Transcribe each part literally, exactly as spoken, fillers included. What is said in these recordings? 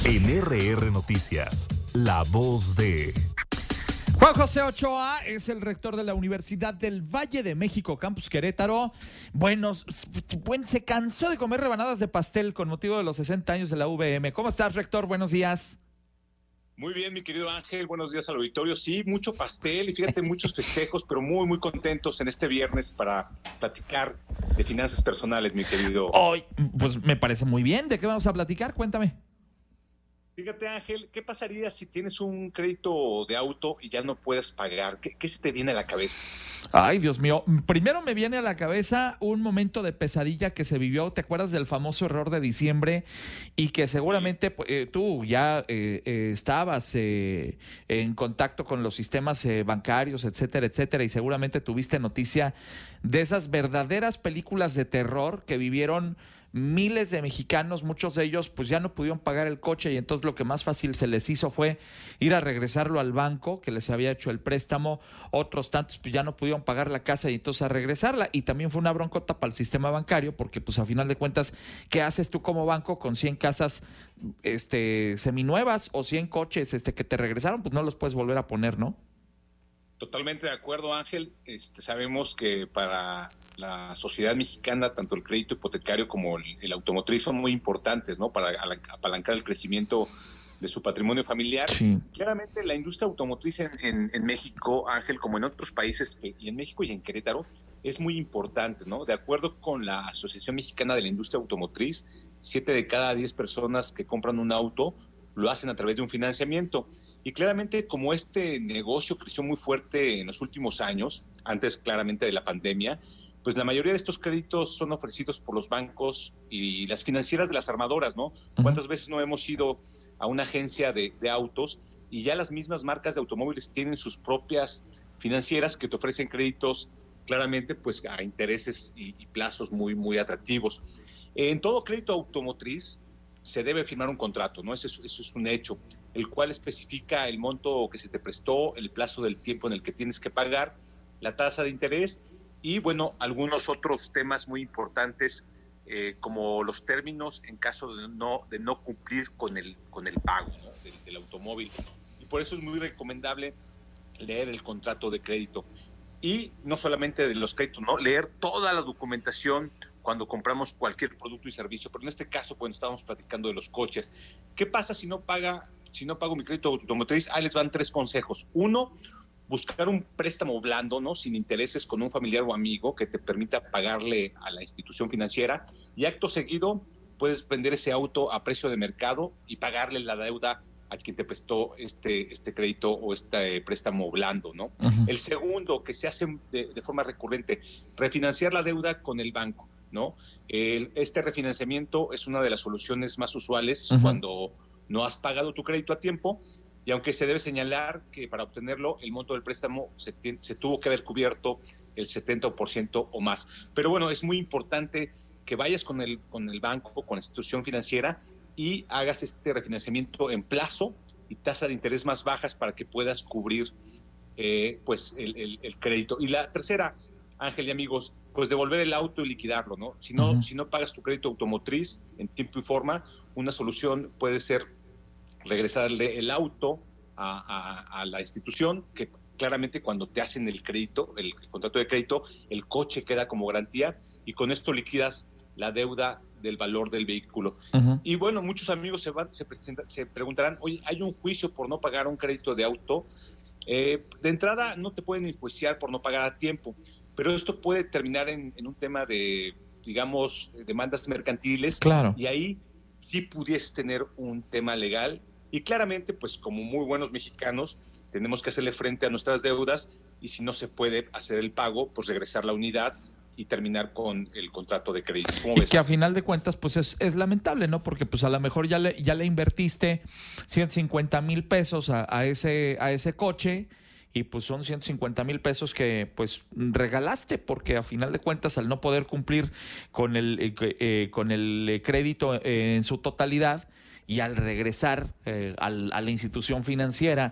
En R R Noticias, la voz de... Juan José Ochoa es el rector de la Universidad del Valle de México, Campus Querétaro. Bueno, se cansó de comer rebanadas de pastel con motivo de los sesenta años de la U V M. ¿Cómo estás, rector? Buenos días. Muy bien, mi querido Ángel, buenos días al auditorio. Sí, mucho pastel y fíjate, muchos festejos, pero muy, muy contentos en este viernes para platicar de finanzas personales, mi querido. Hoy, pues me parece muy bien. ¿De qué vamos a platicar? Cuéntame. Fíjate, Ángel, ¿qué pasaría si tienes un crédito de auto y ya no puedes pagar? ¿Qué, qué se te viene a la cabeza? Ay, Dios mío. Primero me viene a la cabeza un momento de pesadilla que se vivió. ¿Te acuerdas del famoso error de diciembre? Y que seguramente eh, tú ya eh, eh, estabas eh, en contacto con los sistemas eh, bancarios, etcétera, etcétera. Y seguramente tuviste noticia de esas verdaderas películas de terror que vivieron miles de mexicanos. Muchos de ellos pues ya no pudieron pagar el coche y entonces lo que más fácil se les hizo fue ir a regresarlo al banco que les había hecho el préstamo. Otros tantos pues ya no pudieron pagar la casa y entonces a regresarla, y también fue una broncota para el sistema bancario porque pues a final de cuentas, ¿qué haces tú como banco con cien casas este seminuevas o cien coches este que te regresaron? Pues no los puedes volver a poner, ¿no? Totalmente de acuerdo, Ángel. Este, sabemos que para la sociedad mexicana, tanto el crédito hipotecario como el, el automotriz son muy importantes, ¿no? Para apalancar el crecimiento de su patrimonio familiar. Sí. Claramente la industria automotriz en, en, en México, Ángel, como en otros países, y en México y en Querétaro, es muy importante, ¿no? De acuerdo con la Asociación Mexicana de la Industria Automotriz, siete de cada diez personas que compran un auto lo hacen a través de un financiamiento. Y claramente, como este negocio creció muy fuerte en los últimos años, antes claramente de la pandemia, pues la mayoría de estos créditos son ofrecidos por los bancos y las financieras de las armadoras, ¿no? Uh-huh. ¿Cuántas veces no hemos ido a una agencia de, de autos y ya las mismas marcas de automóviles tienen sus propias financieras que te ofrecen créditos claramente pues a intereses y, y plazos muy, muy atractivos? En todo crédito automotriz se debe firmar un contrato, ¿no? Eso es, eso es un hecho, el cual especifica el monto que se te prestó, el plazo del tiempo en el que tienes que pagar, la tasa de interés y, bueno, algunos otros temas muy importantes, eh, como los términos en caso de no, de no cumplir con el, con el pago, ¿no? del, del automóvil. Y por eso es muy recomendable leer el contrato de crédito. Y no solamente de los créditos, ¿no? Leer toda la documentación cuando compramos cualquier producto y servicio, pero en este caso, cuando estábamos platicando de los coches, ¿qué pasa si no paga, si no pago mi crédito automotriz? Ahí les van tres consejos. Uno, buscar un préstamo blando, ¿no? Sin intereses, con un familiar o amigo que te permita pagarle a la institución financiera, y acto seguido puedes vender ese auto a precio de mercado y pagarle la deuda a quien te prestó este, este crédito o este préstamo blando, ¿no? Uh-huh. El segundo, que se hace de, de forma recurrente, refinanciar la deuda con el banco, ¿no? El, este refinanciamiento es una de las soluciones más usuales uh-huh. cuando no has pagado tu crédito a tiempo, y aunque se debe señalar que para obtenerlo el monto del préstamo se, t- se tuvo que haber cubierto el setenta por ciento o más. Pero bueno, es muy importante que vayas con el, con el banco, con la institución financiera, y hagas este refinanciamiento en plazo y tasa de interés más bajas para que puedas cubrir eh, pues el, el, el crédito. Y la tercera, Ángel y amigos, pues devolver el auto y liquidarlo, ¿no? Si no, uh-huh. si no pagas tu crédito automotriz en tiempo y forma, una solución puede ser regresarle el auto a, a, a la institución, que claramente cuando te hacen el crédito, el, el contrato de crédito, el coche queda como garantía y con esto liquidas la deuda del valor del vehículo. Uh-huh. Y bueno, muchos amigos se, van, se, presentan, se preguntarán, oye, ¿hay un juicio por no pagar un crédito de auto? Eh, de entrada no te pueden enjuiciar por no pagar a tiempo, pero esto puede terminar en, en un tema de, digamos, demandas mercantiles. Claro. Y ahí sí pudieses tener un tema legal. Y claramente, pues como muy buenos mexicanos, tenemos que hacerle frente a nuestras deudas y si no se puede hacer el pago, pues regresar la unidad y terminar con el contrato de crédito. ¿Cómo y ves? Que a final de cuentas pues es, es lamentable, ¿no? Porque pues a lo mejor ya le, ya le invertiste ciento cincuenta mil pesos a, a, ese, a ese coche y pues son ciento cincuenta mil pesos que pues regalaste, porque a final de cuentas al no poder cumplir con el, eh, eh, con el crédito eh, en su totalidad, y al regresar eh, al, a la institución financiera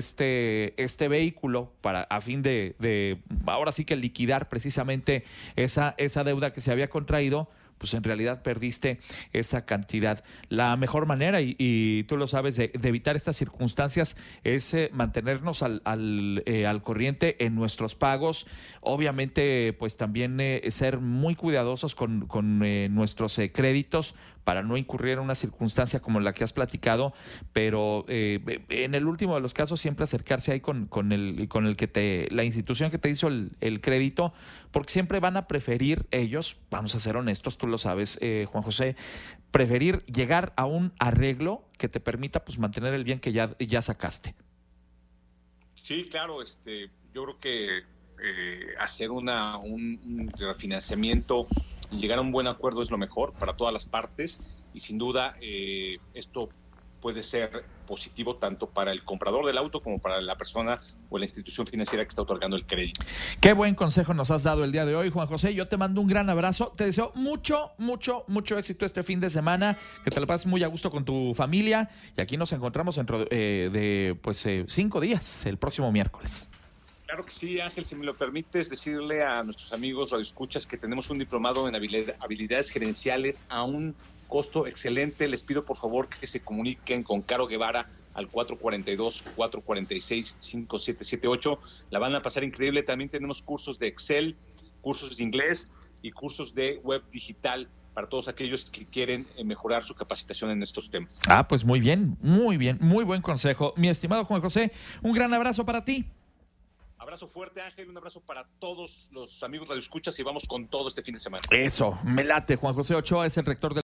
este, este vehículo para a fin de, de ahora sí que liquidar precisamente esa, esa deuda que se había contraído, pues en realidad perdiste esa cantidad. La mejor manera, y, y tú lo sabes, de, de evitar estas circunstancias es eh, mantenernos al, al, eh, al corriente en nuestros pagos. Obviamente, pues también eh, ser muy cuidadosos con, con eh, nuestros eh, créditos para no incurrir en una circunstancia como la que has platicado, pero eh, en el último de los casos siempre acercarse ahí con, con, el, con el que te, la institución que te hizo el, el crédito, porque siempre van a preferir ellos, vamos a ser honestos, tú lo sabes, eh, Juan José, preferir llegar a un arreglo que te permita pues mantener el bien que ya, ya sacaste. Sí, claro, este, yo creo que eh, hacer una, un, un refinanciamiento y llegar a un buen acuerdo es lo mejor para todas las partes, y sin duda eh, esto puede ser positivo tanto para el comprador del auto como para la persona o la institución financiera que está otorgando el crédito. Qué buen consejo nos has dado el día de hoy, Juan José. Yo te mando un gran abrazo. Te deseo mucho, mucho, mucho éxito este fin de semana. Que te lo pases muy a gusto con tu familia. Y aquí nos encontramos dentro eh, de pues eh, cinco días, el próximo miércoles. Claro que sí, Ángel, si me lo permites decirle a nuestros amigos radioescuchas que tenemos un diplomado en habilidades gerenciales a un costo excelente. Les pido por favor que se comuniquen con Caro Guevara al cuatro cuatro dos, cuatro cuatro seis, cinco siete siete ocho. La van a pasar increíble. También tenemos cursos de Excel, cursos de inglés y cursos de web digital para todos aquellos que quieren mejorar su capacitación en estos temas. Ah, pues muy bien, muy bien, muy buen consejo. Mi estimado Juan José, un gran abrazo para ti. Abrazo fuerte, Ángel, un abrazo para todos los amigos radioescuchas y vamos con todo este fin de semana. Eso, me late. Juan José Ochoa es el rector del